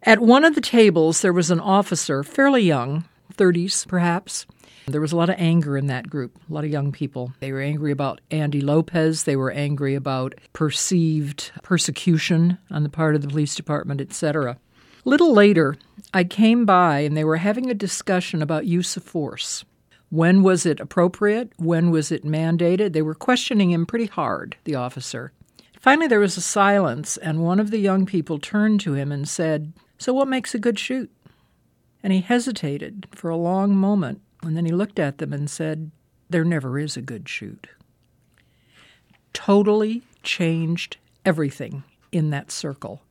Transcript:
At one of the tables, there was an officer, fairly young, 30s perhaps. There was a lot of anger in that group, a lot of young people. They were angry about Andy Lopez. They were angry about perceived persecution on the part of the police department, etc. Little later, I came by and they were having a discussion about use of force. When was it appropriate? When was it mandated? They were questioning him pretty hard, the officer. Finally, there was a silence, and one of the young people turned to him and said, "So what makes a good shoot?" And he hesitated for a long moment, and then he looked at them and said, "There never is a good shoot." Totally changed everything in that circle.